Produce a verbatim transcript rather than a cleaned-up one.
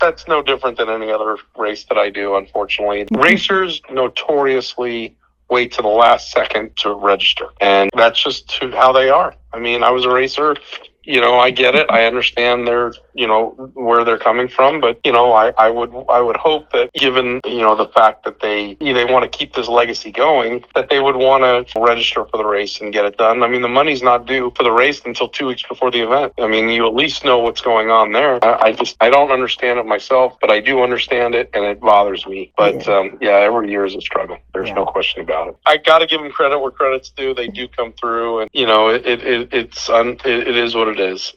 that's no different than any other race that I do, unfortunately. Racers notoriously wait to the last second to register, and that's just how they are. I mean, I was a racer. You know, I get it. I understand their, you know, where they're coming from, but you know, I, I would, I would hope that, given you know the fact that they, they want to keep this legacy going, that they would want to register for the race and get it done. I mean, the money's not due for the race until two weeks before the event. I mean, you at least know what's going on there. I, I just, I don't understand it myself, but I do understand it, and it bothers me. But yeah, um, yeah every year is a struggle. There's yeah. no question about it. I got to give them credit where credit's due. They do come through, and you know, it, it, it it's un, it, it is what it is.